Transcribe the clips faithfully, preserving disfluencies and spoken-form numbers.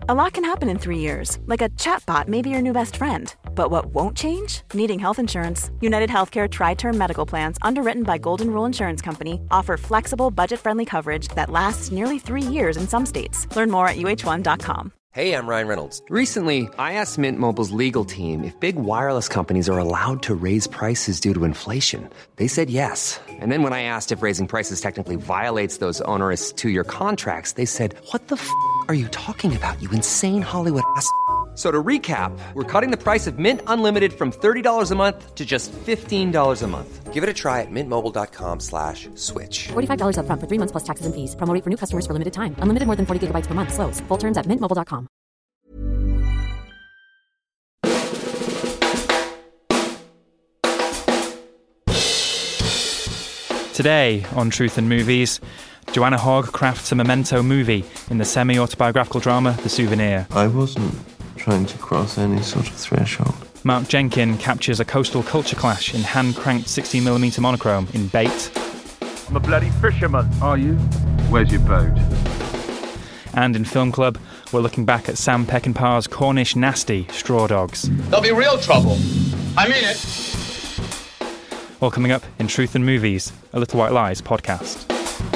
A lot can happen in three years, like a chatbot may be your new best friend. But what won't change? Needing health insurance. United Healthcare Tri-Term Medical Plans, underwritten by Golden Rule Insurance Company, offer flexible, budget-friendly coverage that lasts nearly three years in some states. Learn more at U H one dot com. Hey, I'm Ryan Reynolds. Recently, I asked Mint Mobile's legal team if big wireless companies are allowed to raise prices due to inflation. They said yes. And then when I asked if raising prices technically violates those onerous two-year contracts, they said, what the f*** are you talking about, you insane Hollywood ass f- So to recap, we're cutting the price of Mint Unlimited from thirty dollars a month to just fifteen dollars a month. Give it a try at mintmobile.com slash switch. forty-five dollars up front for three months plus taxes and fees. Promo rate for new customers for limited time. Unlimited more than forty gigabytes per month. Slows full terms at mint mobile dot com. Today on Truth and Movies, Joanna Hogg crafts a memento movie in the semi-autobiographical drama The Souvenir. I wasn't trying to cross any sort of threshold. Mark Jenkin captures a coastal culture clash in hand-cranked sixteen millimeter monochrome in Bait. I'm a bloody fisherman. Are you? Where's your boat? And in Film Club, we're looking back at Sam Peckinpah's Cornish nasty Straw Dogs. There'll be real trouble. I mean it. All coming up in Truth and Movies, a Little White Lies podcast.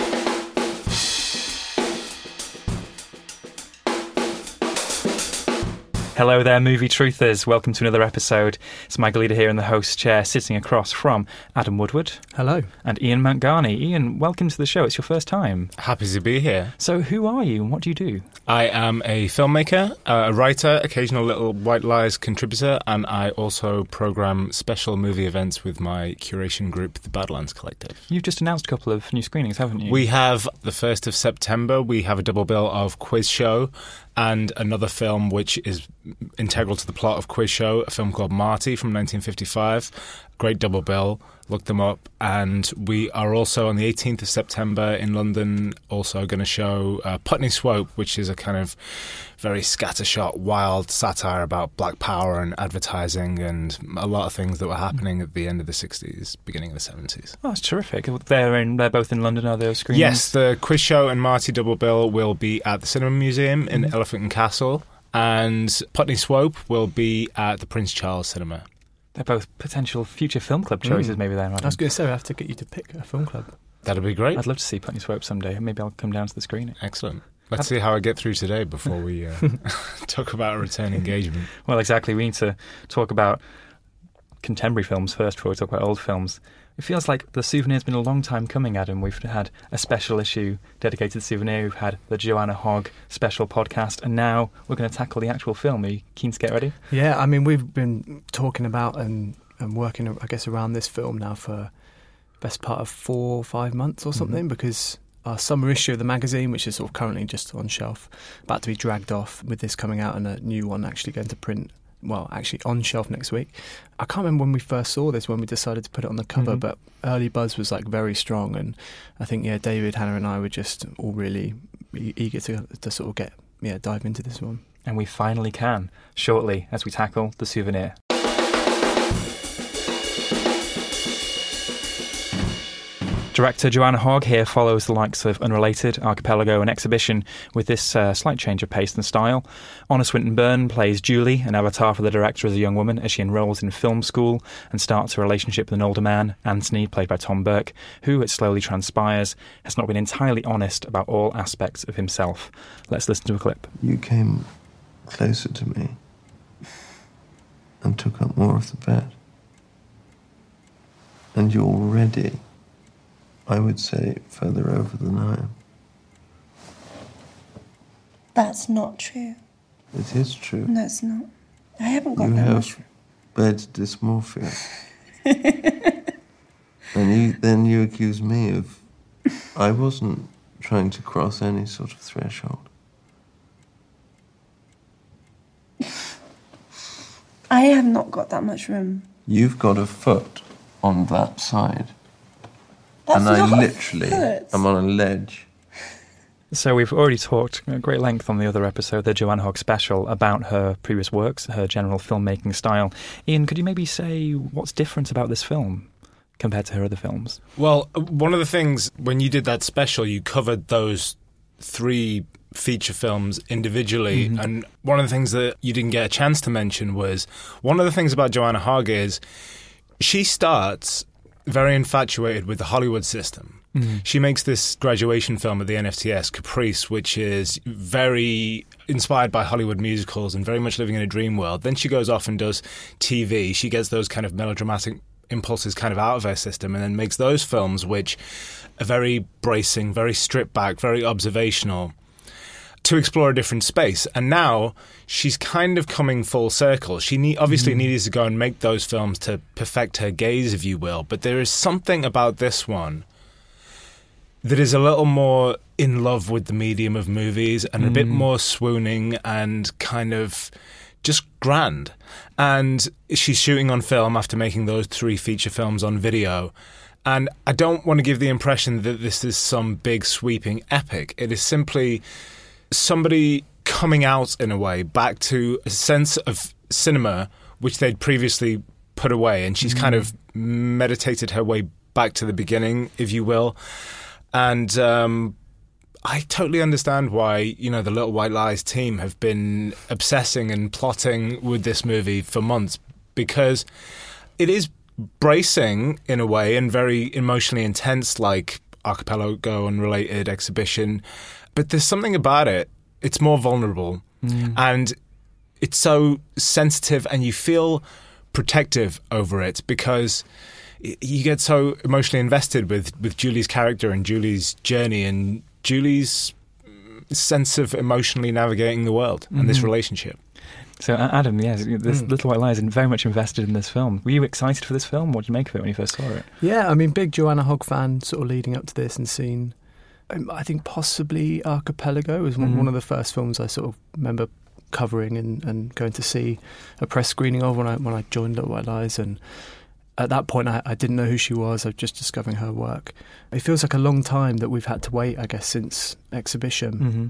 Hello there, movie truthers. Welcome to another episode. It's Michael Leader here in the host chair, sitting across from Adam Woodward. Hello. And Ian Mountgarney. Ian, welcome to the show. It's your first time. Happy to be here. So who are you and what do you do? I am a filmmaker, a writer, occasional Little White Lies contributor, and I also program special movie events with my curation group, the Badlands Collective. You've just announced a couple of new screenings, haven't you? We have the first of September. We have a double bill of Quiz Show and another film which is integral to the plot of Quiz Show, a film called Marty from nineteen fifty-five. Great double bill. Look them up. And we are also on the eighteenth of September in London also going to show uh, Putney Swope, which is a kind of very scattershot, wild satire about black power and advertising and a lot of things that were happening at the end of the sixties, beginning of the seventies. Oh, that's terrific. They're, in, they're both in London, are those screenings? Yes, the Quiz Show and Marty double bill will be at the Cinema Museum in mm-hmm. Elephant and Castle, and Putney Swope will be at the Prince Charles Cinema. They're both potential future film club choices, mm. maybe there. I was going to say, I have to get you to pick a film club. That'd be great. I'd love to see Putney Swope someday. Maybe I'll come down to the screening. Excellent. Let's see how I get through today before we uh, talk about a return engagement. Well, exactly. We need to talk about contemporary films first before we talk about old films. It feels like The Souvenir's been a long time coming, Adam. We've had a special issue dedicated to The Souvenir. We've had the Joanna Hogg special podcast, and now we're going to tackle the actual film. Are you keen to get ready? Yeah, I mean, we've been talking about and, and working, I guess, around this film now for best part of four or five months or something, mm-hmm. because our summer issue of the magazine, which is sort of currently just on shelf, about to be dragged off with this coming out and a new one actually going to print, well, actually on shelf next week. I can't remember when we first saw this, when we decided to put it on the cover, mm-hmm. but early buzz was like very strong, and I think, yeah, David, Hannah and I were just all really eager to, to sort of get, yeah, dive into this one. And we finally can, shortly, as we tackle The Souvenir. Director Joanna Hogg here follows the likes of Unrelated, Archipelago and Exhibition with this uh, slight change of pace and style. Honor Swinton-Byrne plays Julie, an avatar for the director as a young woman, as she enrolls in film school and starts a relationship with an older man, Anthony, played by Tom Burke, who, it slowly transpires, has not been entirely honest about all aspects of himself. Let's listen to a clip. You came closer to me and took up more of the bed. And you're already, I would say, further over than I am. That's not true. It is true. No, it's not. I haven't got you that have much. Bed dysmorphia. And you, then you accuse me of... I wasn't trying to cross any sort of threshold. I have not got that much room. You've got a foot on that side. That's and I not literally am on a ledge. So we've already talked at great length on the other episode, the Joanna Hogg special, about her previous works, her general filmmaking style. Ian, could you maybe say what's different about this film compared to her other films? Well, one of the things, when you did that special, you covered those three feature films individually. Mm-hmm. And one of the things that you didn't get a chance to mention was, one of the things about Joanna Hogg is she starts very infatuated with the Hollywood system. Mm-hmm. She makes this graduation film at the N F T S, Caprice, which is very inspired by Hollywood musicals and very much living in a dream world. Then she goes off and does T V. She gets those kind of melodramatic impulses kind of out of her system and then makes those films which are very bracing, very stripped back, very observational, to explore a different space. And now she's kind of coming full circle. She need, obviously mm. needed to go and make those films to perfect her gaze, if you will. But there is something about this one that is a little more in love with the medium of movies and mm. a bit more swooning and kind of just grand. And she's shooting on film after making those three feature films on video. And I don't want to give the impression that this is some big sweeping epic. It is simply somebody coming out, in a way, back to a sense of cinema which they'd previously put away. And she's mm. kind of meditated her way back to the beginning, if you will. And um, I totally understand why, you know, the Little White Lies team have been obsessing and plotting with this movie for months, because it is bracing in a way and very emotionally intense, like Archipelago and related Exhibition. But there's something about it. It's more vulnerable mm. and it's so sensitive, and you feel protective over it because you get so emotionally invested with, with Julie's character and Julie's journey and Julie's sense of emotionally navigating the world and mm-hmm. this relationship. So, Adam, yes, this Mm. Little White Lies is very much invested in this film. Were you excited for this film? What did you make of it when you first saw it? Yeah, I mean, big Joanna Hogg fan sort of leading up to this and seeing, um, I think possibly Archipelago was one, Mm-hmm. one of the first films I sort of remember covering and, and going to see a press screening of when I when I joined Little White Lies. And at that point, I, I didn't know who she was. I was just discovering her work. It feels like a long time that we've had to wait, I guess, since Exhibition. Mm-hmm.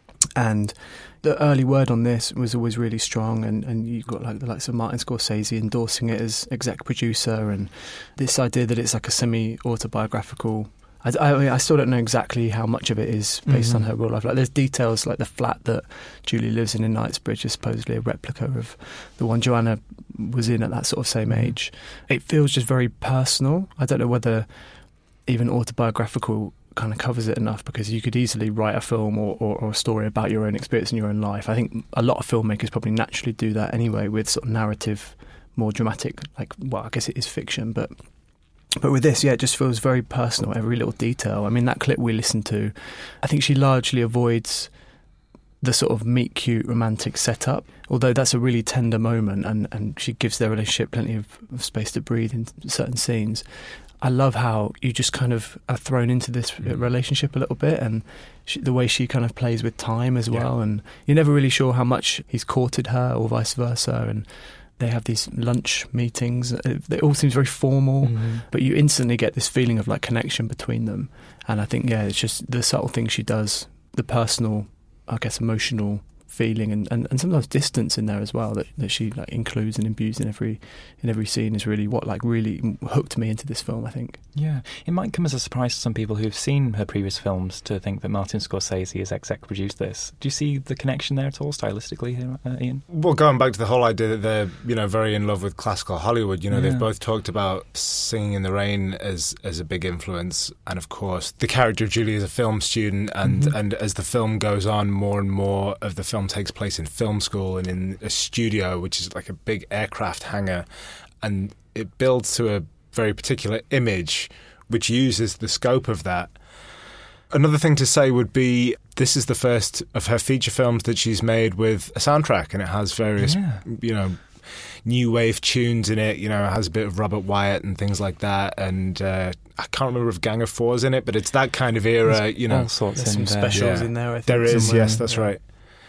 And the early word on this was always really strong, and, and you got like the likes of Martin Scorsese endorsing it as exec producer, and this idea that it's like a semi-autobiographical. I, I mean, I still don't know exactly how much of it is based mm-hmm. on her real life. Like, there's details like the flat that Julie lives in in Knightsbridge is supposedly a replica of the one Joanna was in at that sort of same mm-hmm. age. It feels just very personal. I don't know whether even autobiographical kind of covers it enough, because you could easily write a film or, or, or a story about your own experience in your own life. I think a lot of filmmakers probably naturally do that anyway, with sort of narrative, more dramatic, like, well, I guess it is fiction, but but with this, yeah, it just feels very personal, every little detail. I mean, that clip we listened to, I think she largely avoids the sort of meet-cute romantic setup, although that's a really tender moment, and, and she gives their relationship plenty of, of space to breathe in certain scenes. I love how you just kind of are thrown into this mm. relationship a little bit, and she, the way she kind of plays with time as well. Yeah. And you're never really sure how much he's courted her or vice versa. And they have these lunch meetings. It all seems very formal, mm-hmm. but you instantly get this feeling of like connection between them. And I think, yeah, it's just the subtle things she does, the personal, I guess, emotional feeling, and, and, and sometimes distance in there as well, that, that she like includes and imbues in every in every scene, is really what like really hooked me into this film, I think. Yeah, it might come as a surprise to some people who've seen her previous films to think that Martin Scorsese has exec produced this. Do you see the connection there at all, stylistically, uh, Ian? Well, going back to the whole idea that they're, you know, very in love with classical Hollywood, you know, yeah. they've both talked about Singing in the Rain as as a big influence, and of course the character of Julie is a film student, and, mm-hmm. and as the film goes on, more and more of the film takes place in film school and in a studio, which is like a big aircraft hangar, and it builds to a very particular image which uses the scope of that. Another thing to say would be, this is the first of her feature films that she's made with a soundtrack, and it has various, yeah. you know, new wave tunes in it. You know, it has a bit of Robert Wyatt and things like that, and uh, I can't remember if Gang of Four's in it, but it's that kind of era. There's you know, all sorts. There's some there. specials yeah. in there, I think. There is, somewhere. yes, that's yeah. right.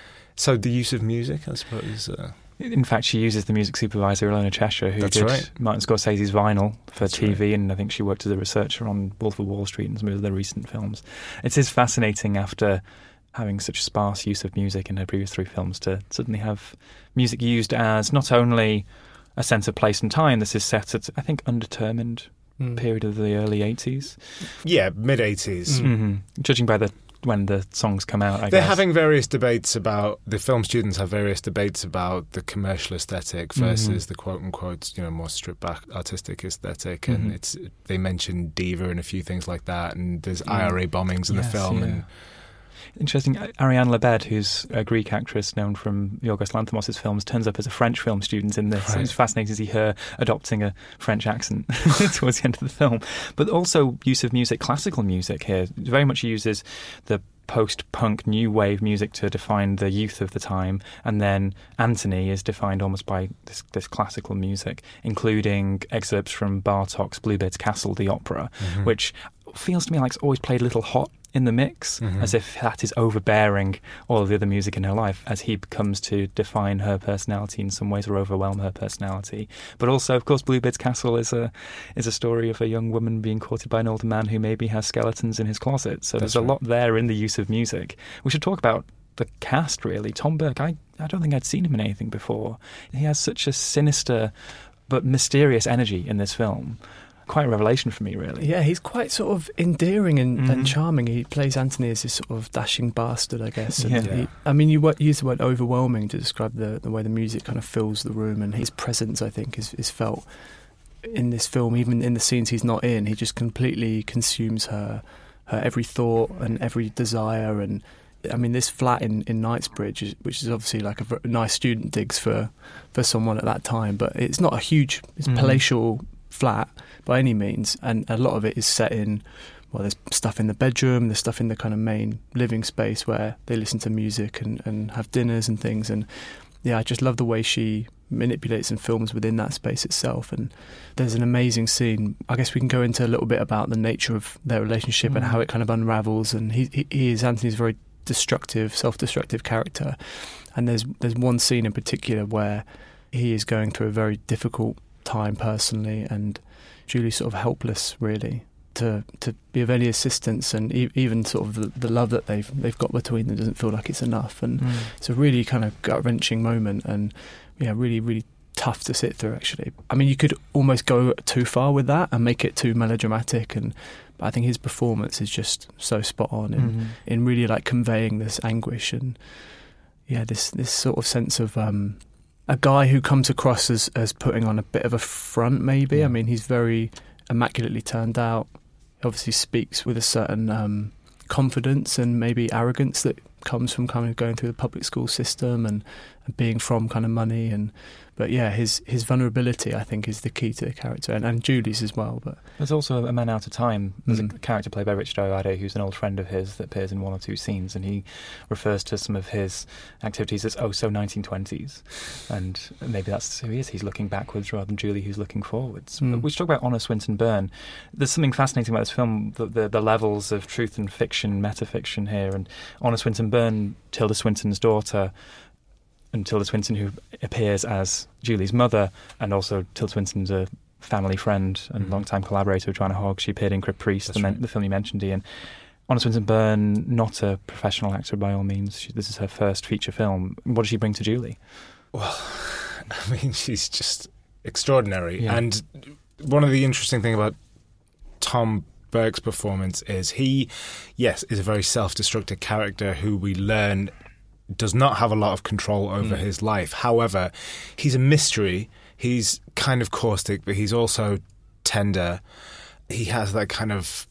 So the use of music, I suppose. Uh, In fact, she uses the music supervisor, Ilona Cheshire, who That's did right. Martin Scorsese's Vinyl for That's T V, right. and I think she worked as a researcher on Wolf of Wall Street and some of their recent films. It is fascinating, after having such sparse use of music in her previous three films, to suddenly have music used as not only a sense of place and time. This is set at, I think, undetermined mm. period of the early eighties. Yeah, mid-eighties. Mm-hmm. Judging by the when the songs come out, I They're guess. having various debates about, the film students have various debates about the commercial aesthetic versus Mm-hmm. the quote-unquote, you know, more stripped-back artistic aesthetic. Mm-hmm. And it's they mention Diva and a few things like that, and there's I R A bombings in Yes, the film. yeah. And Interesting. Ariane Lebed, who's a Greek actress known from Yorgos Lanthimos' films, turns up as a French film student in this. Right. It's fascinating to see her adopting a French accent towards the end of the film. But also use of music, classical music here, very much uses the post-punk new wave music to define the youth of the time, and then Antony is defined almost by this, this classical music, including excerpts from Bartok's Bluebeard's Castle, the opera, mm-hmm. which feels to me like it's always played a little hot in the mix, mm-hmm. as if that is overbearing all of the other music in her life as he comes to define her personality in some ways or overwhelm her personality. But also, of course, Bluebeard's Castle is a is a story of a young woman being courted by an older man who maybe has skeletons in his closet. So That's there's a right. lot there in the use of music. We should talk about the cast, really. Tom Burke, I, I don't think I'd seen him in anything before. He has such a sinister but mysterious energy in this film. Quite a revelation for me, really. Yeah, he's quite sort of endearing and, Mhm. and charming. He plays Anthony as this sort of dashing bastard, I guess. And Yeah. he, I mean, you wo- use the word overwhelming to describe the, the way the music kind of fills the room, and his presence, I think, is, is felt in this film. Even in the scenes he's not in, he just completely consumes her, her every thought and every desire. And I mean, this flat in, in Knightsbridge, is, which is obviously like a v- nice student digs for, for someone at that time, but it's not a huge, it's Mhm. palatial flat by any means, and a lot of it is set in, well, there's stuff in the bedroom, there's stuff in the kind of main living space where they listen to music and, and have dinners and things. And yeah, I just love the way she manipulates and films within that space itself. And there's an amazing scene. I guess we can go into a little bit about the nature of their relationship Mm. and how it kind of unravels. And he, he, he is Anthony's very destructive, self-destructive character. And there's there's one scene in particular where he is going through a very difficult time personally, and Julie's sort of helpless, really, to to be of any assistance, and e- even sort of the, the love that they've they've got between them doesn't feel like it's enough, and Mm. it's a really kind of gut wrenching moment, and yeah, really really tough to sit through. Actually, I mean, you could almost go too far with that and make it too melodramatic, and but I think his performance is just so spot on in Mhm. in really like conveying this anguish and yeah, this this sort of sense of um, a guy who comes across as, as putting on a bit of a front, maybe. Yeah. I mean, he's very immaculately turned out. He obviously speaks with a certain um, confidence and maybe arrogance that comes from kind of going through the public school system and, and being from kind of money. And but yeah, his his vulnerability, I think, is the key to the character, and, and Julie's as well. But There's also A Man Out of Time. There's Mm. a character played by Richard Ayoade, who's an old friend of his that appears in one or two scenes, and he refers to some of his activities as oh so nineteen twenties, and maybe that's who he is. He's looking backwards rather than Julie, who's looking forwards. Mm. We should talk about Honor Swinton Byrne. There's something fascinating about this film, the, the, the levels of truth and fiction, metafiction here, and Honor Swinton Byrne, Tilda Swinton's daughter, and Tilda Swinton, who appears as Julie's mother, and also Tilda Swinton's a family friend and Mhm. long-time collaborator with Joanna Hogg. She appeared in Crip Priest, That's the, men- right. the film you mentioned, Ian. Honor Swinton Byrne, not a professional actor by all means. She, this is her first feature film. What does she bring to Julie? Well, I mean, she's just extraordinary. Yeah. And one of the interesting things about Tom Burke's performance is he, yes, is a very self-destructive character who we learn does not have a lot of control over Mm. his life. However, he's a mystery. He's kind of caustic, but he's also tender. He has that kind of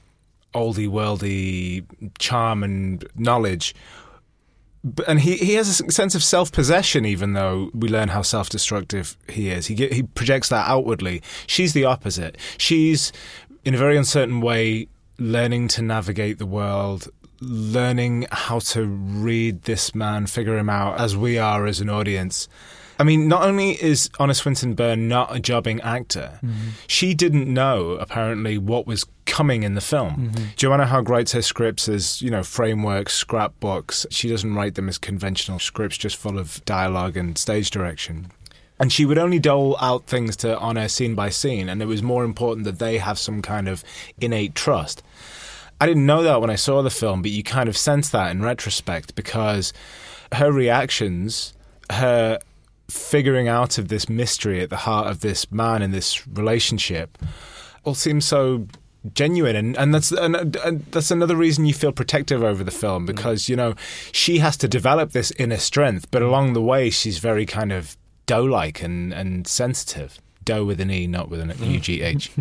oldie-worldy charm and knowledge. But, and he, he has a sense of self-possession, even though we learn how self-destructive he is. He get, he projects that outwardly. She's the opposite. She's, in a very uncertain way, learning to navigate the world, learning how to read this man, figure him out, as we are as an audience. I mean, not only is Honor Swinton Byrne not a jobbing actor, Mm-hmm. she didn't know, apparently, what was coming in the film. Mm-hmm. Joanna Hogg writes her scripts as, you know, frameworks, scrapbooks. She doesn't write them as conventional scripts just full of dialogue and stage direction. And she would only dole out things to Honor scene by scene, and it was more important that they have some kind of innate trust. I didn't know that when I saw the film, but you kind of sense that in retrospect, because her reactions, her figuring out of this mystery at the heart of this man and this relationship all seems so genuine, and, and that's and, and that's another reason you feel protective over the film, because you know she has to develop this inner strength, but along the way she's very kind of doe-like and, and sensitive. Doe with an E, not with an U G H.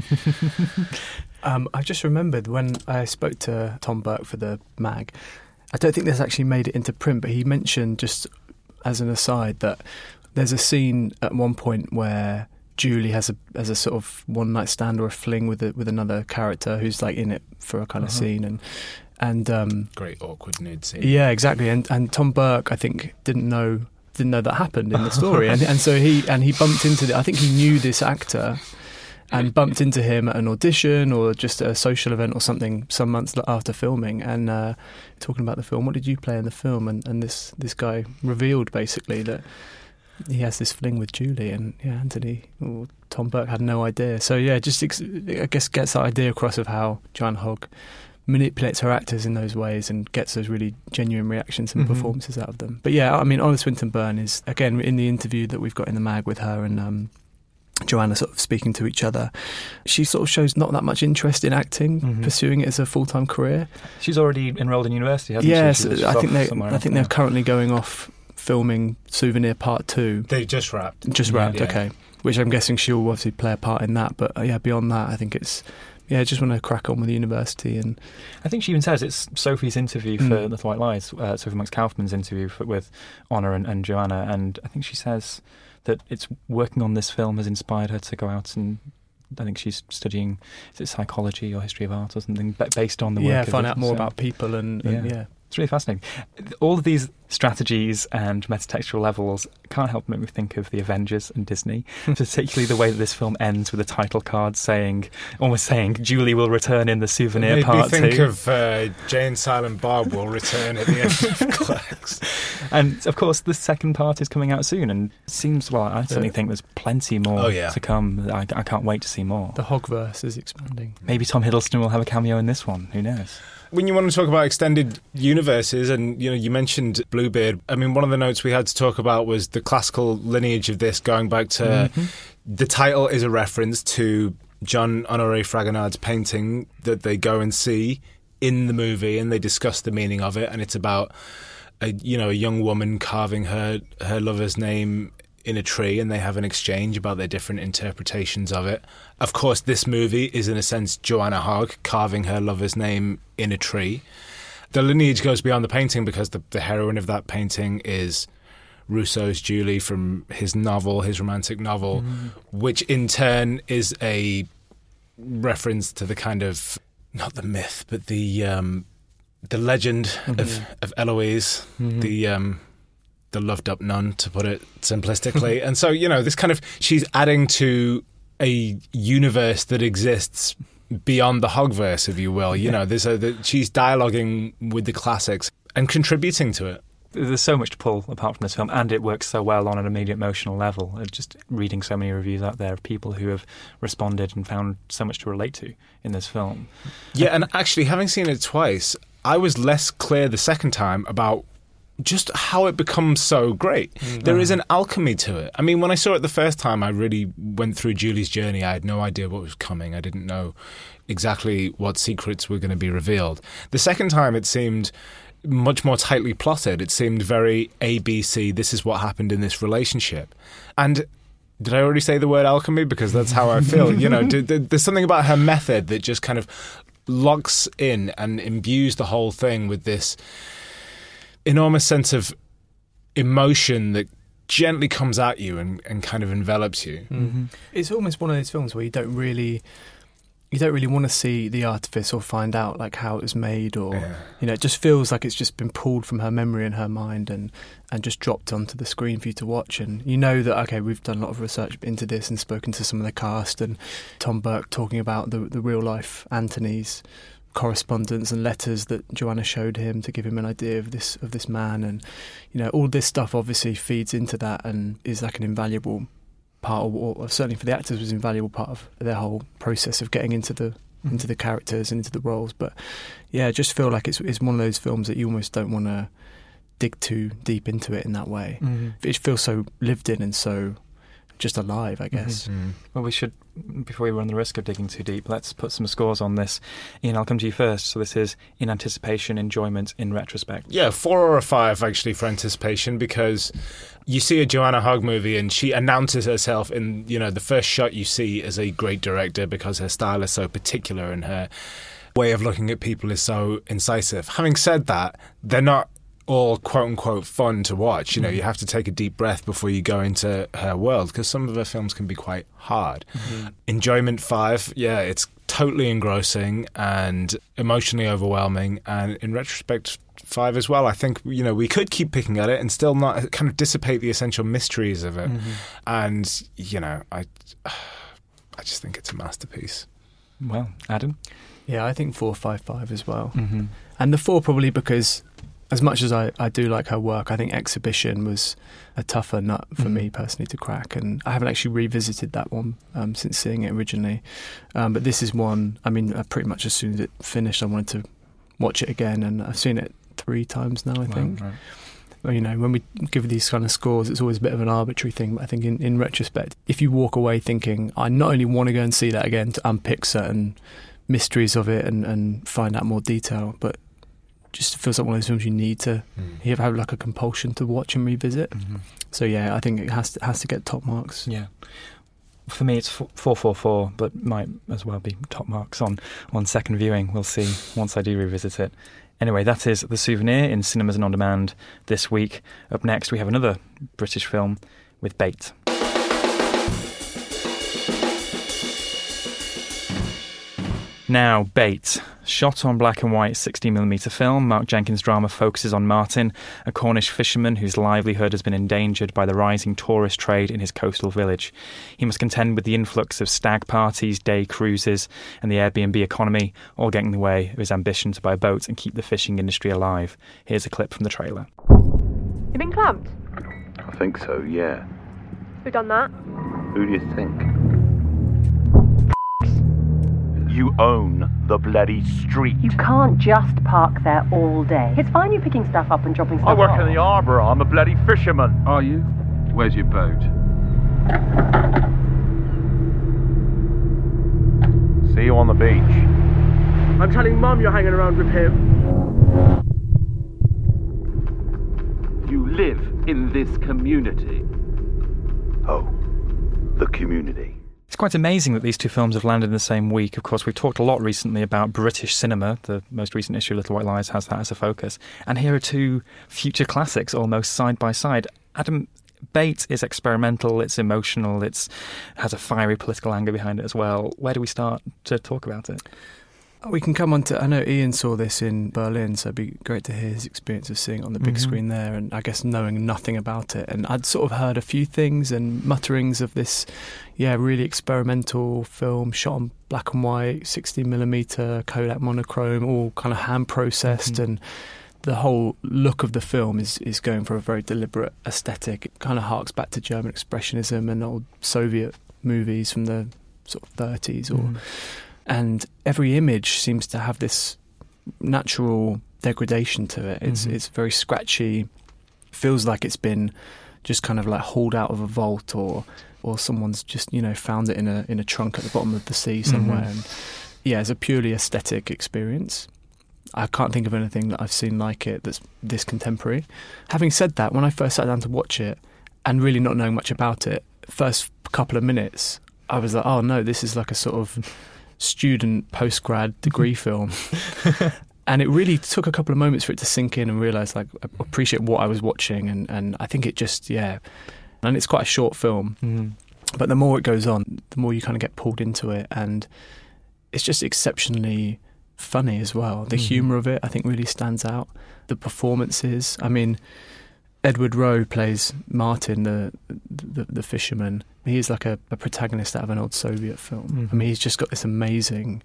um, I just remembered when I spoke to Tom Burke for the mag, I don't think this actually made it into print, but he mentioned, just as an aside, that there's a scene at one point where Julie has a has a sort of one night stand or a fling with a, with another character who's like in it for a kind of uh-huh. scene, and and um, great awkward nude scene. Yeah, exactly. And and Tom Burke, I think, didn't know didn't know that happened in the story, and and so he and he bumped into the, I think he knew this actor, and bumped into him at an audition or just a social event or something some months after filming, and uh, talking about the film. What did you play in the film? And and this this guy revealed basically that he has this fling with Julie, and yeah, Anthony or Tom Burke had no idea. So yeah, just ex- I guess gets that idea across of how Joanna Hogg manipulates her actors in those ways and gets those really genuine reactions and mm-hmm. performances out of them. But yeah, I mean, Honor Swinton Byrne is, again, in the interview that we've got in the mag with her and um, Joanna sort of speaking to each other, she sort of shows not that much interest in acting, mm-hmm. pursuing it as a full-time career. She's already enrolled in university, hasn't yes, she? Yes, I think they I think they're currently going off filming Souvenir Part Two. They've just wrapped. Just wrapped, yeah. Okay. Which I'm guessing she'll obviously play a part in that. But uh, yeah, beyond that, I think it's, yeah, just want to crack on with the university. And I think she even says it's Sophie's interview for mm. Little White Lies, uh, Sophie Monks-Kaufman's interview for, with Honor and, and Joanna. And I think she says that it's working on this film has inspired her to go out and, I think she's studying, is it psychology or history of art or something, based on the work yeah, of find it, out more so. about people and, and yeah. yeah. It's really fascinating. All of these strategies and metatextual levels can't help but make me think of the Avengers and Disney, particularly the way that this film ends with a title card saying, almost saying, Julie will return in the Souvenir Maybe Part think two. of uh, Jane Silent Bob will return at the end of Clerks. And of course, the second part is coming out soon, and it seems, well, I certainly yeah. think there's plenty more oh, yeah. to come. I, I can't wait to see more. The Hogverse is expanding. Maybe Tom Hiddleston will have a cameo in this one. Who knows? When you want to talk about extended universes, and you know, you mentioned Bluebeard. I mean, one of the notes we had to talk about was the classical lineage of this, going back to mm-hmm. the title is a reference to John Honoré Fragonard's painting that they go and see in the movie, and they discuss the meaning of it. And it's about a you know a young woman carving her her lover's name in a tree, and they have an exchange about their different interpretations of it. Of course, this movie is in a sense Joanna Hogg carving her lover's name in a tree. The lineage goes beyond the painting because the, the heroine of that painting is Rousseau's Julie from his novel, his romantic novel, mm. which in turn is a reference to the kind of, not the myth, but the um, the legend mm-hmm. of, of Eloise, mm-hmm. the... Um, the loved-up nun, to put it simplistically. And so, you know, this kind of... She's adding to a universe that exists beyond the Hogverse, if you will. You yeah. know, there's a, the, she's dialoguing with the classics and contributing to it. There's so much to pull apart from this film, and it works so well on an immediate emotional level. Just reading so many reviews out there of people who have responded and found so much to relate to in this film. Yeah, and actually, having seen it twice, I was less clear the second time about just how it becomes so great. Mm-hmm. There is an alchemy to it. I mean, when I saw it the first time, I really went through Julie's journey. I had no idea what was coming. I didn't know exactly what secrets were going to be revealed. The second time, it seemed much more tightly plotted. It seemed very A B C, this is what happened in this relationship. And did I already say the word alchemy? Because that's how I feel. You know, there's something about her method that just kind of locks in and imbues the whole thing with this enormous sense of emotion that gently comes at you and, and kind of envelops you. Mm-hmm. It's almost one of those films where you don't really you don't really want to see the artifice or find out like how it was made, or yeah. you know, it just feels like it's just been pulled from her memory and her mind and and just dropped onto the screen for you to watch. And you know that, okay, we've done a lot of research into this and spoken to some of the cast, and Tom Burke talking about the the real life Anthony's correspondence and letters that Joanna showed him to give him an idea of this of this man, and you know, all this stuff obviously feeds into that and is like an invaluable part of, or certainly for the actors was an invaluable part of their whole process of getting into the mm-hmm. into the characters and into the roles. But yeah, I just feel like it's it's one of those films that you almost don't want to dig too deep into it in that way. Mm-hmm. It feels so lived in and so just alive, I guess. Mm-hmm. Well, we should, before we run the risk of digging too deep, let's put some scores on this. Ian, I'll come to you first. So this is in anticipation, enjoyment, in retrospect. Yeah, four or a five, actually, for anticipation, because you see a Joanna Hogg movie and she announces herself in, you know, the first shot you see as a great director because her style is so particular and her way of looking at people is so incisive. Having said that, they're not all quote-unquote fun to watch. You know, you have to take a deep breath before you go into her world, because some of her films can be quite hard. Mm-hmm. Enjoyment five, yeah, it's totally engrossing and emotionally overwhelming, and in retrospect, five as well. I think, you know, we could keep picking at it and still not kind of dissipate the essential mysteries of it. Mm-hmm. And, you know, I, I just think it's a masterpiece. Well, Adam? Yeah, I think four, five, five as well. Mm-hmm. And the four probably because, as much as I, I do like her work, I think Exhibition was a tougher nut for mm-hmm. me personally to crack, and I haven't actually revisited that one um, since seeing it originally. Um, but this is one, I mean, uh, pretty much as soon as it finished, I wanted to watch it again, and I've seen it three times now, I think. Right, right. Well, you know, when we give these kind of scores, it's always a bit of an arbitrary thing, but I think in, in retrospect, if you walk away thinking, I not only want to go and see that again to unpick certain mysteries of it and, and find out more detail, but just feels like one of those films you need to mm. you have like a compulsion to watch and revisit. Mm-hmm. So yeah, I think it has to, has to get top marks. Yeah, for me it's four four four, but might as well be top marks on on second viewing. We'll see once I do revisit it. Anyway, that is The Souvenir in cinemas and on demand this week. Up next, we have another British film with Bait. Now, Bait. Shot on black and white sixteen millimeter film, Mark Jenkins' drama focuses on Martin, a Cornish fisherman whose livelihood has been endangered by the rising tourist trade in his coastal village. He must contend with the influx of stag parties, day cruises, and the Airbnb economy, all getting in the way of his ambition to buy a boat and keep the fishing industry alive. Here's a clip from the trailer. You been clamped? I think so, yeah. Who done that? Who do you think? You own the bloody street. You can't just park there all day. It's fine you picking stuff up and dropping stuff I work off. in the harbour. I'm a bloody fisherman. Are you? Where's your boat? See you on the beach. I'm telling Mum you're hanging around with him. You live in this community. Oh, the community. It's quite amazing that these two films have landed in the same week. Of course, we've talked a lot recently about British cinema. The most recent issue of Little White Lies has that as a focus. And here are two future classics almost side by side. Adam, Bait is experimental, it's emotional, it's has a fiery political anger behind it as well. Where do we start to talk about it? We can come on to, I know Ian saw this in Berlin, so it'd be great to hear his experience of seeing it on the big mm-hmm. screen there, and I guess knowing nothing about it. And I'd sort of heard a few things and mutterings of this, yeah, really experimental film shot on black and white, sixteen millimeter, Kodak monochrome, all kind of hand processed, mm-hmm. and the whole look of the film is, is going for a very deliberate aesthetic. It kind of harks back to German expressionism and old Soviet movies from the sort of thirties or... Mm. And every image seems to have this natural degradation to it. It's mm-hmm. it's very scratchy. Feels like it's been just kind of like hauled out of a vault, or or someone's just, you know, found it in a in a trunk at the bottom of the sea somewhere. Mm-hmm. And yeah, it's a purely aesthetic experience. I can't think of anything that I've seen like it that's this contemporary. Having said that, when I first sat down to watch it and really not knowing much about it, first couple of minutes, I was like, oh no, this is like a sort of student post-grad degree film. And it really took a couple of moments for it to sink in and realise, like, appreciate what I was watching, and, and I think it just, yeah, and it's quite a short film, mm. but the more it goes on, the more you kind of get pulled into it, and it's just exceptionally funny as well. The mm. humour of it, I think, really stands out. The performances, I mean, Edward Rowe plays Martin, the the, the fisherman. He's like a, a protagonist out of an old Soviet film. Mm-hmm. I mean, he's just got this amazing,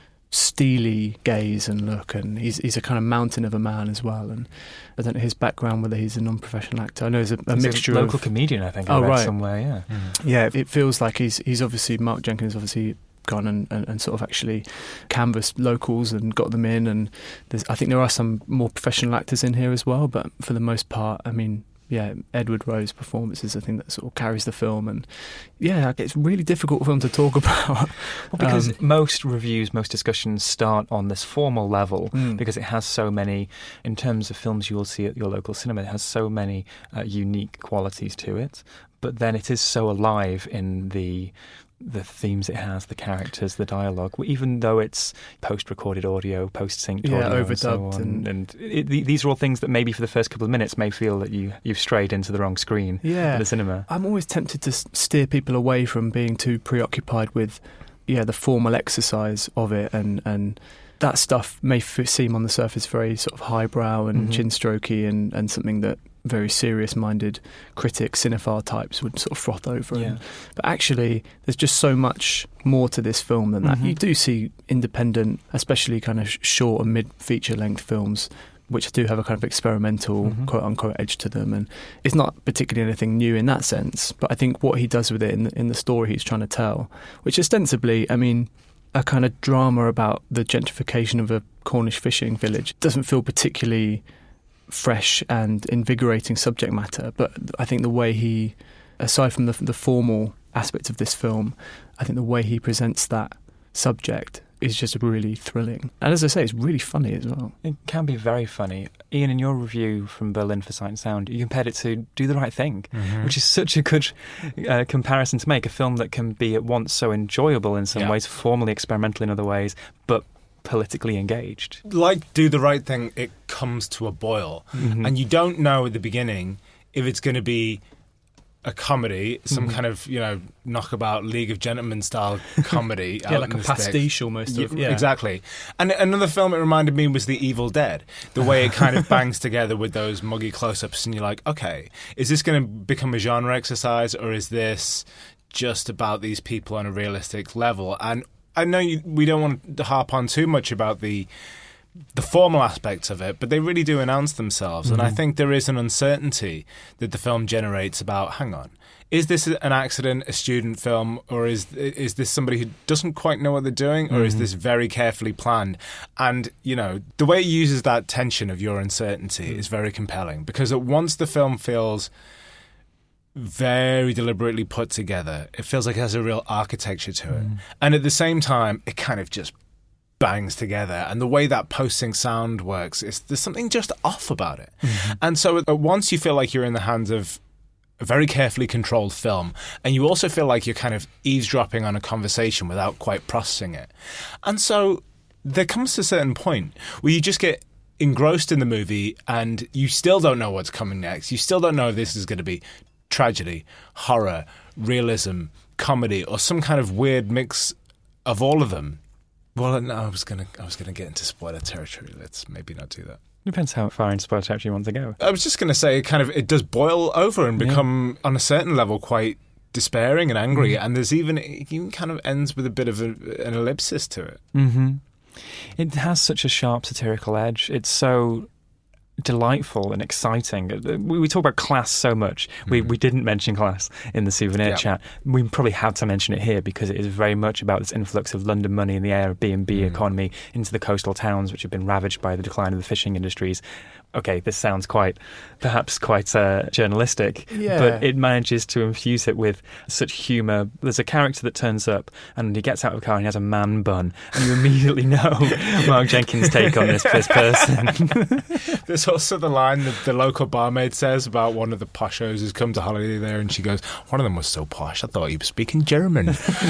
steely gaze and look, and he's he's a kind of mountain of a man as well. And I don't know his background, whether he's a non-professional actor. I know he's a, a he's mixture a local of, comedian, I think. Oh, I read right. somewhere, yeah. Mm-hmm. Yeah, it feels like he's he's obviously, Mark Jenkins obviously gone and, and, and sort of actually canvassed locals and got them in, and there's, I think there are some more professional actors in here as well, but for the most part, I mean, yeah, Edward Rowe's performance is the thing that sort of carries the film, and yeah, it's a really difficult film to talk about. Well, because um, most reviews, most discussions start on this formal level, mm. because it has so many, in terms of films you will see at your local cinema, it has so many uh, unique qualities to it, but then it is so alive in the the themes it has, the characters, the dialogue, even though it's post-recorded audio, post-synced yeah, audio, overdubbed, and so on. and, and it, these are all things that maybe for the first couple of minutes may feel that you, you've strayed into the wrong screen yeah, at the cinema. I'm always tempted to steer people away from being too preoccupied with yeah, the formal exercise of it, and, and that stuff may f- seem on the surface very sort of highbrow and mm-hmm. chin-strokey and, and something that very serious-minded critics, cinephile types would sort of froth over. Yeah. And, but actually, there's just so much more to this film than that. Mm-hmm. You do see independent, especially kind of short and mid-feature length films, which do have a kind of experimental, mm-hmm. quote-unquote, edge to them. And it's not particularly anything new in that sense. But I think what he does with it in the, in the story he's trying to tell, which ostensibly, I mean, a kind of drama about the gentrification of a Cornish fishing village doesn't feel particularly fresh and invigorating subject matter, but I think the way he, aside from the, the formal aspect of this film, I think the way he presents that subject is just really thrilling. And as I say, it's really funny as well. It can be very funny. Ian, in your review from Berlin for Sight and Sound, you compared it to Do the Right Thing, mm-hmm. which is such a good uh, comparison to make, a film that can be at once so enjoyable in some yeah. ways, formally experimental in other ways, but politically engaged. Like Do the Right Thing, it comes to a boil. Mm-hmm. And you don't know at the beginning if it's going to be a comedy, some mm-hmm. kind of, you know, knockabout League of Gentlemen style comedy. yeah, like a pastiche almost. Of, yeah. Exactly. And another film it reminded me was The Evil Dead. The way it kind of bangs together with those muggy close-ups, and you're like, okay, is this going to become a genre exercise, or is this just about these people on a realistic level? And I know you, we don't want to harp on too much about the the formal aspects of it, but they really do announce themselves. Mm-hmm. And I think there is an uncertainty that the film generates about, hang on, is this an accident, a student film, or is is this somebody who doesn't quite know what they're doing, or mm-hmm. is this very carefully planned? And, you know, the way it uses that tension of your uncertainty mm-hmm. is very compelling, because at once the film feels very deliberately put together, it feels like it has a real architecture to it. Mm. And at the same time, it kind of just bangs together. And the way that post-sync sound works, is there's something just off about it. Mm-hmm. And so at once you feel like you're in the hands of a very carefully controlled film, and you also feel like you're kind of eavesdropping on a conversation without quite processing it. And so there comes to a certain point where you just get engrossed in the movie and you still don't know what's coming next. You still don't know if this is going to be tragedy, horror, realism, comedy, or some kind of weird mix of all of them. Well, no, I was gonna, I was gonna get into spoiler territory. Let's maybe not do that. Depends how far into spoiler territory you want to go. I was just gonna say, it kind of, it does boil over and become, yeah. on a certain level, quite despairing and angry. Mm. And there's even, it even kind of ends with a bit of a, an ellipsis to it. Mm-hmm. It has such a sharp satirical edge. It's so delightful and exciting. We, we talk about class so much. Mm-hmm. We we didn't mention class in the souvenir yeah. chat. We probably had to mention it here because it is very much about this influx of London money in the Airbnb mm-hmm. economy into the coastal towns, which have been ravaged by the decline of the fishing industries. Okay, this sounds quite, perhaps quite uh, journalistic, yeah. but it manages to infuse it with such humour. There's a character that turns up and he gets out of the car and he has a man bun, and you immediately know Mark Jenkins' take on this, this person. There's also the line that the local barmaid says about one of the poshos who's come to holiday there, and she goes, one of them was so posh, I thought he was speaking German.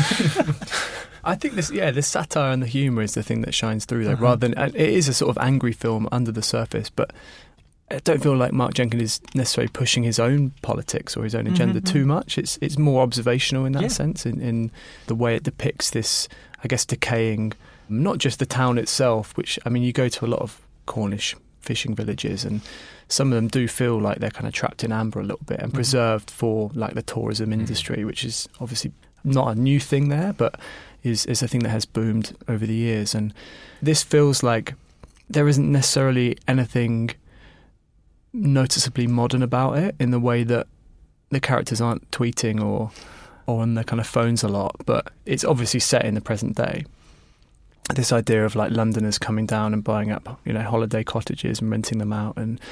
I think this, yeah, the satire and the humour is the thing that shines through, though, uh-huh. rather than, it is a sort of angry film under the surface, but I don't feel like Mark Jenkins is necessarily pushing his own politics or his own agenda mm-hmm. too much. It's it's more observational in that yeah. sense, in, in the way it depicts this, I guess, decaying, not just the town itself, which, I mean, you go to a lot of Cornish fishing villages, and some of them do feel like they're kind of trapped in amber a little bit and mm-hmm. preserved for, like, the tourism industry, mm-hmm. which is obviously not a new thing there, but is, is a thing that has boomed over the years. And this feels like there isn't necessarily anything noticeably modern about it in the way that the characters aren't tweeting or, or on their kind of phones a lot, but it's obviously set in the present day. This idea of, like, Londoners coming down and buying up, you know, holiday cottages and renting them out, and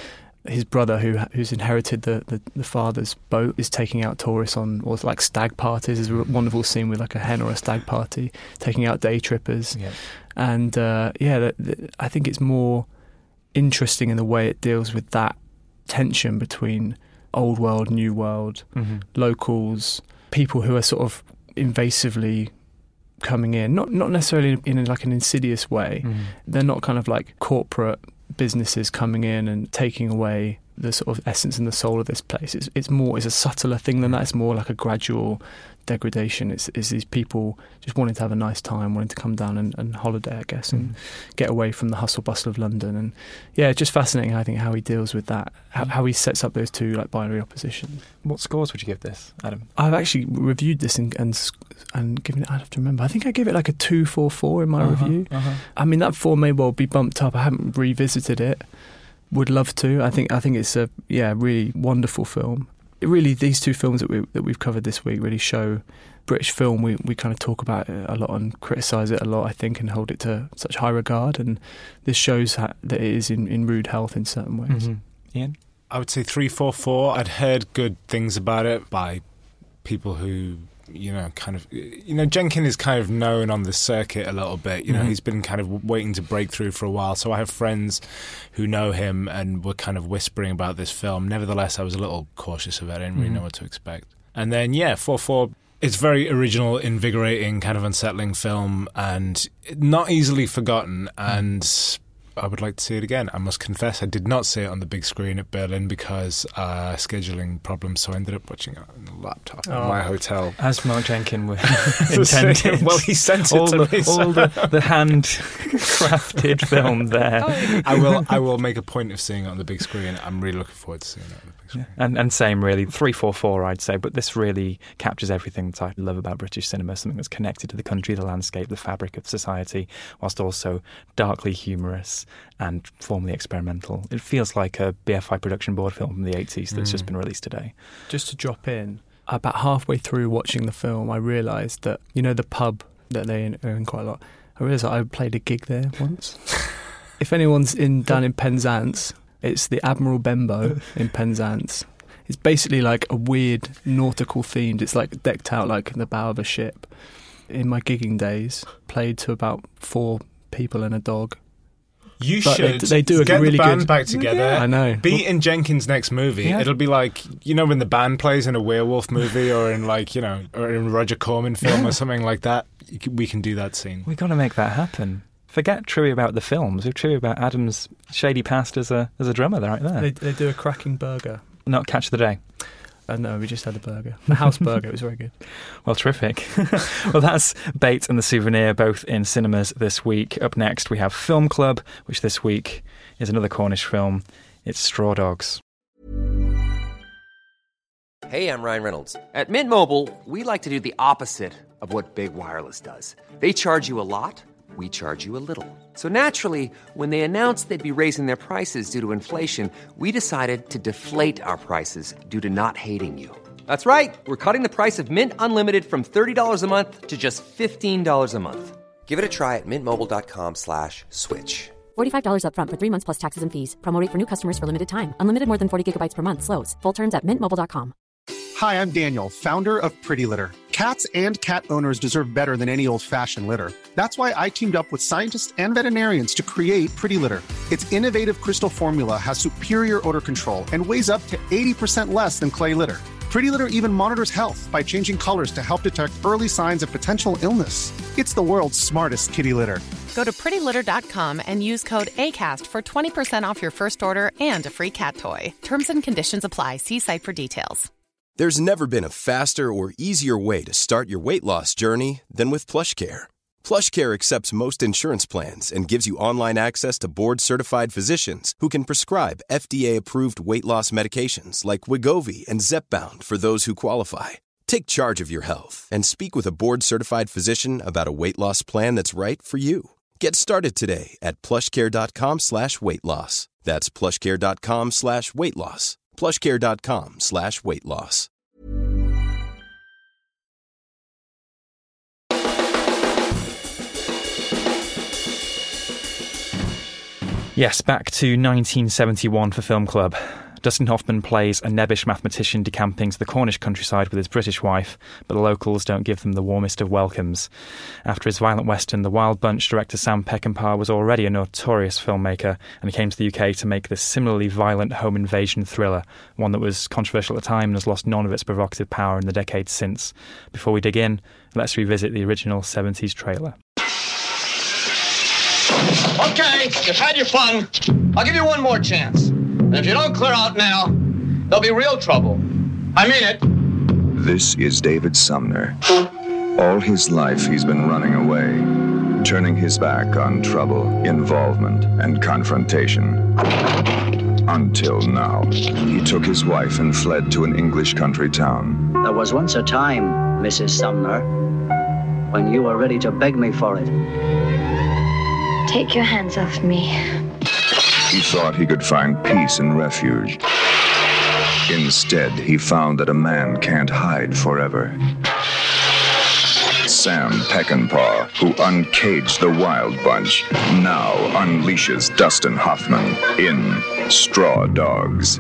his brother, who who's inherited the, the, the father's boat, is taking out tourists on, or like stag parties. There's a wonderful scene with like a hen or a stag party, taking out day trippers. Yeah. And uh, yeah, the, the, I think it's more interesting in the way it deals with that tension between old world, new world, mm-hmm. locals, people who are sort of invasively coming in, not not necessarily in, in like an insidious way. Mm. They're not kind of like corporate businesses coming in and taking away the sort of essence and the soul of this place. It's it's more, it's a subtler thing than that. It's more like a gradual degradation. It's, it's these people just wanting to have a nice time, wanting to come down and, and holiday, I guess, and Mm. get away from the hustle bustle of London. And yeah, it's just fascinating, I think, how he deals with that, how, how he sets up those two like binary oppositions. What scores would you give this, Adam? I've actually reviewed this and and, and given it, I'd have to remember, I think I gave it like a two four four in my Uh-huh, review. uh-huh. I mean, that four may well be bumped up. I haven't revisited it. Would love to. I think I think it's a yeah really wonderful film. It really, these two films that we that we've covered this week really show British film. We we kind of talk about it a lot and criticise it a lot, I think, and hold it to such high regard. And this shows how, that it is in, in rude health in certain ways. Mm-hmm. Ian? I would say three, four, four. I'd heard good things about it by people who, you know, kind of, you know, Jenkin is kind of known on the circuit a little bit. You know, Mhm. he's been kind of waiting to break through for a while. So I have friends who know him and were kind of whispering about this film. Nevertheless, I was a little cautious of it. I didn't really Mhm. know what to expect. And then, yeah, four, four. It's very original, invigorating, kind of unsettling film and not easily forgotten. And I would like to see it again. I must confess, I did not see it on the big screen at Berlin because uh, scheduling problems, so I ended up watching it on the laptop Oh. at my hotel. As Mark Jenkin would The same- intended. well, he sent it all to the, me, so- All the, the hand-crafted film there. I will I will make a point of seeing it on the big screen. I'm really looking forward to seeing it on the big screen. And, and same, really. three four four, I'd say. But this really captures everything that I love about British cinema, something that's connected to the country, the landscape, the fabric of society, whilst also darkly humorous and formally experimental. It feels like a B F I production board film from the eighties that's Mm. just been released today. Just to drop in, about halfway through watching the film, I realised that, you know, the pub that they are in quite a lot, I realised that I played a gig there once. If anyone's in down in Penzance, it's the Admiral Benbow in Penzance. It's basically like a weird nautical themed, it's like decked out like the bow of a ship. In my gigging days, played to about four people and a dog. You But should they, they do a get really the band good back together. Yeah. I know. Be in Jenkins' next movie. Yeah. It'll be like, you know, when the band plays in a werewolf movie or in like, you know, or in a Roger Corman film Yeah. or something like that. You can- We can do that scene. We've got to make that happen. Forget trivia about the films. We've trivia about Adam's shady past as a as a drummer right there. They, they do a cracking burger. Not Catch the Day. Uh, no, we just had a burger. The house burger, it was very good. Well, terrific. Well, that's Bait and the Souvenir, both in cinemas this week. Up next, we have Film Club, which this week is another Cornish film. It's Straw Dogs. Hey, I'm Ryan Reynolds. At Mint Mobile, we like to do the opposite of what Big Wireless does. They charge you a lot, we charge you a little. So naturally, when they announced they'd be raising their prices due to inflation, we decided to deflate our prices due to not hating you. That's right. We're cutting the price of Mint Unlimited from thirty dollars a month to just fifteen dollars a month. Give it a try at mintmobile.com slash switch. forty-five dollars up front for three months plus taxes and fees. Promo rate for new customers for limited time. Unlimited more than forty gigabytes per month slows. Full terms at mint mobile dot com. Hi, I'm Daniel, founder of Pretty Litter. Cats and cat owners deserve better than any old-fashioned litter. That's why I teamed up with scientists and veterinarians to create Pretty Litter. Its innovative crystal formula has superior odor control and weighs up to eighty percent less than clay litter. Pretty Litter even monitors health by changing colors to help detect early signs of potential illness. It's the world's smartest kitty litter. Go to pretty litter dot com and use code ACAST for twenty percent off your first order and a free cat toy. Terms and conditions apply. See site for details. There's never been a faster or easier way to start your weight loss journey than with PlushCare. PlushCare accepts most insurance plans and gives you online access to board-certified physicians who can prescribe F D A-approved weight loss medications like Wegovy and Zepbound for those who qualify. Take charge of your health and speak with a board-certified physician about a weight loss plan that's right for you. Get started today at plushcare.com slash weight loss. That's plushcare.com slash weight loss. plushcare.com slash weight loss. Yes, back to nineteen seventy-one for Film Club. Dustin Hoffman plays a nebbish mathematician decamping to the Cornish countryside with his British wife, but the locals don't give them the warmest of welcomes. After his violent western The Wild Bunch, director Sam Peckinpah was already a notorious filmmaker, and he came to the U K to make this similarly violent home invasion thriller, one that was controversial at the time and has lost none of its provocative power in the decades since. Before we dig in, let's revisit the original seventies trailer. Okay, you've had your fun. I'll give you one more chance. And if you don't clear out now, there'll be real trouble. I mean it. This is David Sumner. All his life he's been running away, turning his back on trouble, involvement, and confrontation. Until now, he took his wife and fled to an English country town. There was once a time, Missus Sumner, when you were ready to beg me for it. Take your hands off me. He thought he could find peace and refuge. Instead, he found that a man can't hide forever. Sam Peckinpah, who uncaged the Wild Bunch, now unleashes Dustin Hoffman in Straw Dogs.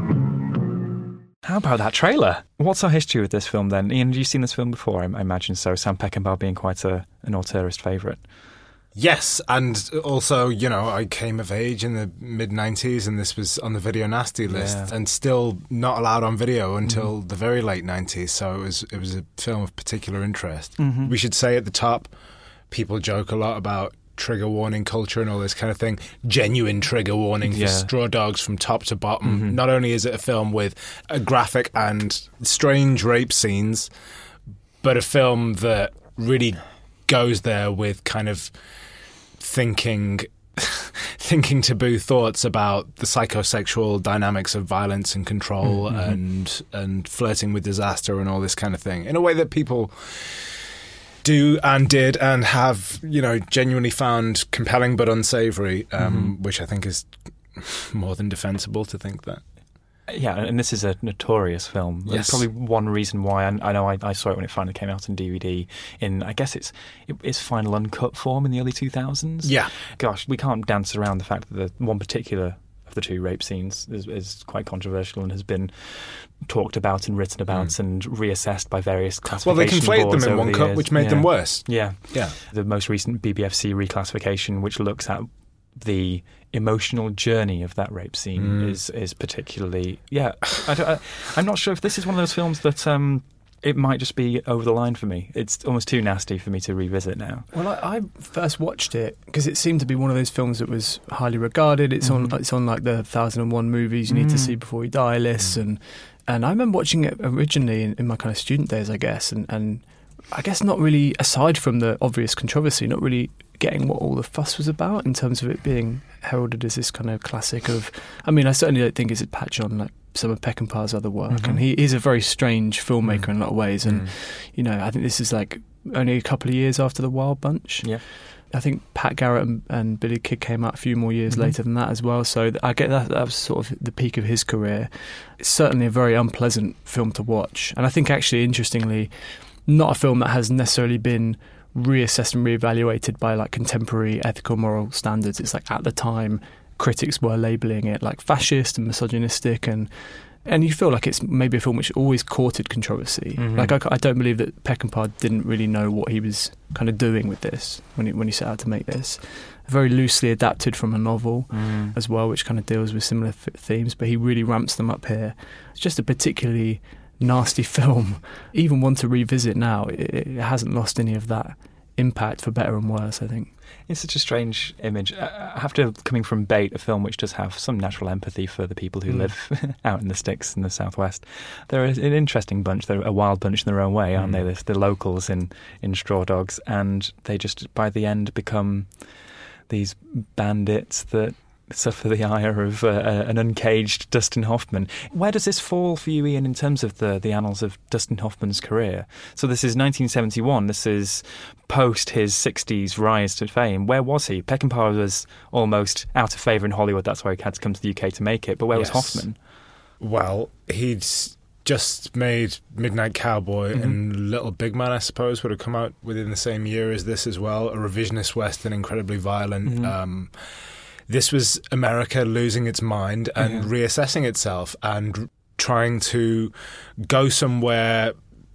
How about that trailer? What's our history with this film then? Ian, have you seen this film before? I, I imagine so. Sam Peckinpah being quite a, an auteurist favourite. Yes, and also, you know, I came of age in the mid nineties and this was on the video nasty list Yeah. and still not allowed on video until Mhm. the very late nineties, so it was it was a film of particular interest. Mhm. We should say at the top, people joke a lot about trigger warning culture and all this kind of thing. Genuine trigger warning for Yeah. Straw Dogs from top to bottom. Mhm. Not only is it a film with a graphic and strange rape scenes, but a film that really goes there with kind of thinking thinking taboo thoughts about the psychosexual dynamics of violence and control Mhm. and and flirting with disaster and all this kind of thing in a way that people do and did and have, you know, genuinely found compelling but unsavory, um, Mhm. which I think is more than defensible to think that. Yeah, and this is a notorious film. There's Yes. probably one reason why. I, I know I, I saw it when it finally came out on D V D in, I guess it's it, its final uncut form in the early two thousands. Yeah. Gosh, we can't dance around the fact that the one particular of the two rape scenes is, is quite controversial and has been talked about and written about Mm. and reassessed by various Well, classification they conflated boards them in over one the cut, years. which made them Yeah. worse. Yeah. Yeah. The most recent B B F C reclassification, which looks at the emotional journey of that rape scene, Mm. is is particularly yeah. I don't, I, I'm not sure if this is one of those films that um, it might just be over the line for me. It's almost too nasty for me to revisit now. Well, I, I first watched it because it seemed to be one of those films that was highly regarded. It's Mhm. on it's on like the thousand and one movies you need to Mm. see before you die list, and and I remember watching it originally in, in my kind of student days, I guess, and and I guess not really, aside from the obvious controversy, not really getting what all the fuss was about in terms of it being heralded as this kind of classic of. I mean, I certainly don't think it's a patch on like some of Peckinpah's other work, Mhm. and he is a very strange filmmaker Mm. in a lot of ways, and Mm. you know, I think this is like only a couple of years after The Wild Bunch. Yeah. I think Pat Garrett and, and Billy Kidd came out a few more years Mhm. later than that as well. So th- I get that that was sort of the peak of his career. It's certainly a very unpleasant film to watch, and I think actually, interestingly, not a film that has necessarily been reassessed and reevaluated by like contemporary ethical moral standards. It's like at the time critics were labelling it like fascist and misogynistic, and and you feel like it's maybe a film which always courted controversy. Mhm. Like I, I don't believe that Peckinpah didn't really know what he was kind of doing with this when he, when he set out to make this. Very loosely adapted from a novel Mm. as well, which kind of deals with similar th- themes, but he really ramps them up here. It's just a particularly nasty film. Even one to revisit now, it, it hasn't lost any of that impact, for better and worse, I think. It's such a strange image. I I have to, coming from Bait, a film which does have some natural empathy for the people who Mm. live out in the sticks in the southwest. They're an interesting bunch. They're a wild bunch in their own way, aren't Mm. they? They're the locals in, in Straw Dogs, and they just, by the end, become these bandits that suffer the ire of uh, uh, an uncaged Dustin Hoffman. Where does this fall for you, Ian, in terms of the, the annals of Dustin Hoffman's career? So this is nineteen seventy-one. This is post his sixties rise to fame. Where was he? Peckinpah was almost out of favour in Hollywood. That's why he had to come to the U K to make it. But where Yes. was Hoffman? Well, he'd s- just made Midnight Cowboy, Mhm. and Little Big Man, I suppose, would have come out within the same year as this as well. A revisionist western, incredibly violent. Mhm. Um, this was America losing its mind and Yeah. reassessing itself and trying to go somewhere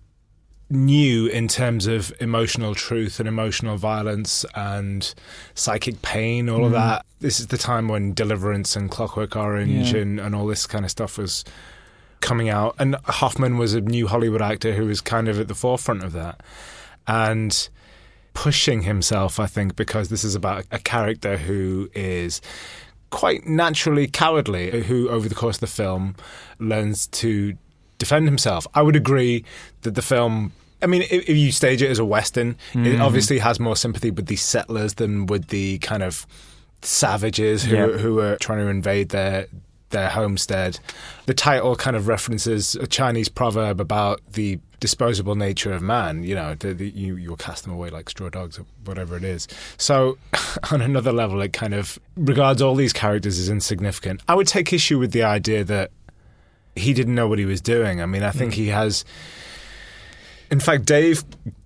new in terms of emotional truth and emotional violence and psychic pain, all of Mm. that. This is the time when Deliverance and Clockwork Orange Yeah. and, and all this kind of stuff was coming out. And Hoffman was a new Hollywood actor who was kind of at the forefront of that. And pushing himself, I think, because this is about a character who is quite naturally cowardly, who over the course of the film learns to defend himself. I would agree that the film, I mean, if, if you stage it as a Western, Mm. it obviously has more sympathy with the settlers than with the kind of savages who, Yeah. who are trying to invade their their homestead. The title kind of references a Chinese proverb about the disposable nature of man. You know, the, the, you you'll cast them away like straw dogs or whatever it is. So on another level, it kind of regards all these characters as insignificant. I would take issue with the idea that he didn't know what he was doing. I mean, I think Mm. he has... In fact, Dave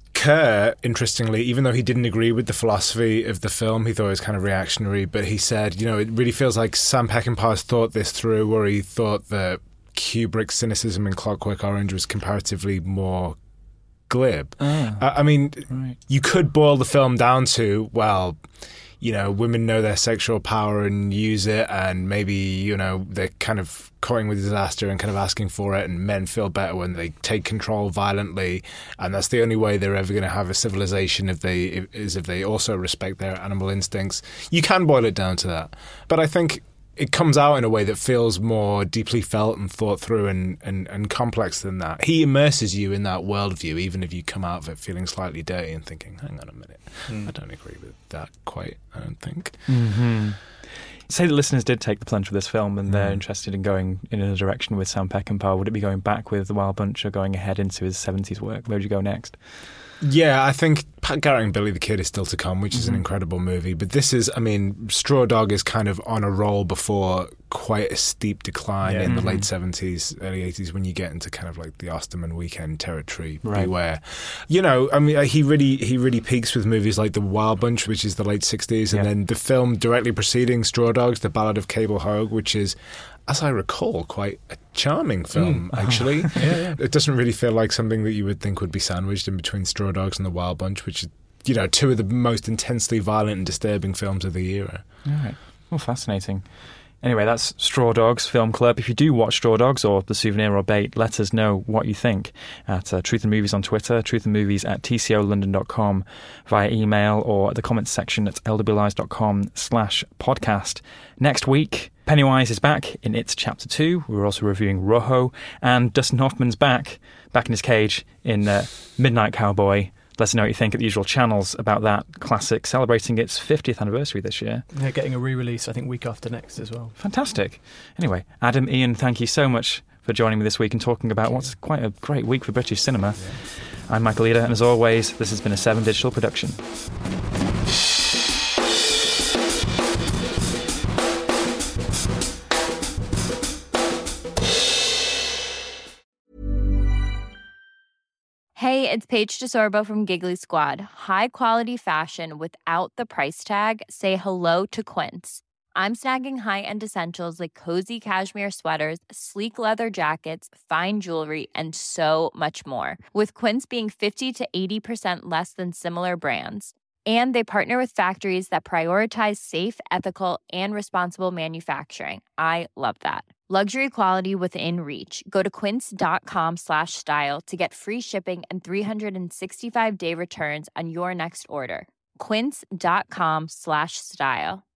Kerr, interestingly, even though he didn't agree with the philosophy of the film, he thought it was kind of reactionary, but he said, you know, it really feels like Sam Peckinpah's thought this through, where he thought that Kubrick's cynicism in Clockwork Orange was comparatively more glib. Ah. I I mean, Right. you could boil the film down to, well, you know, women know their sexual power and use it, and maybe, you know, they're kind of courting with disaster and kind of asking for it, and men feel better when they take control violently, and that's the only way they're ever going to have a civilization if they if, is if they also respect their animal instincts. You can boil it down to that, but I think it comes out in a way that feels more deeply felt and thought through and, and, and complex than that. He immerses you in that worldview, even if you come out of it feeling slightly dirty and thinking, hang on a minute, Mm. I don't agree with that quite, I don't think. Mm-hmm. Say the listeners did take the plunge for this film and they're Mm. interested in going in a direction with Sam Peckinpah. Would it be going back with The Wild Bunch or going ahead into his seventies work? Where would you go next? Yeah, I think Pat Garrett and Billy the Kid is still to come, which is an Mhm. incredible movie. But this is, I mean, Straw Dog is kind of on a roll before quite a steep decline Yeah. in the Mhm. late seventies, early eighties, when you get into kind of like the Osterman Weekend territory. Right. Beware. You know, I mean, he really he really peaks with movies like The Wild Bunch, which is the late sixties, and Yeah. then the film directly preceding Straw Dogs, The Ballad of Cable Hogue, which is, as I recall, quite a charming film, Mm. actually. Yeah, yeah. It doesn't really feel like something that you would think would be sandwiched in between Straw Dogs and The Wild Bunch, which is, you know, two of the most intensely violent and disturbing films of the era. All right. Well, fascinating. Anyway, that's Straw Dogs Film Club. If you do watch Straw Dogs or The Souvenir or Bait, let us know what you think at uh, Truth and Movies on Twitter, truth and movies at t c o london dot com, via email or the comments section at l w lies dot com slash podcast. Next week, Pennywise is back in It's Chapter two. We're also reviewing Rojo, and Dustin Hoffman's back, back in his cage in uh, Midnight Cowboy. Let us know what you think at the usual channels about that classic, celebrating its fiftieth anniversary this year. They're getting a re-release, I think, week after next as well. Fantastic. Anyway, Adam, Ian, thank you so much for joining me this week and talking about what's quite a great week for British cinema. I'm Michael Eder, and as always, this has been a Seven Digital production. Hey, it's Paige DeSorbo from Giggly Squad. High quality fashion without the price tag. Say hello to Quince. I'm snagging high-end essentials like cozy cashmere sweaters, sleek leather jackets, fine jewelry, and so much more. With Quince being fifty to eighty percent less than similar brands. And they partner with factories that prioritize safe, ethical, and responsible manufacturing. I love that. Luxury quality within reach. Go to quince.com slash style to get free shipping and three sixty-five day returns on your next order. Quince.com slash style.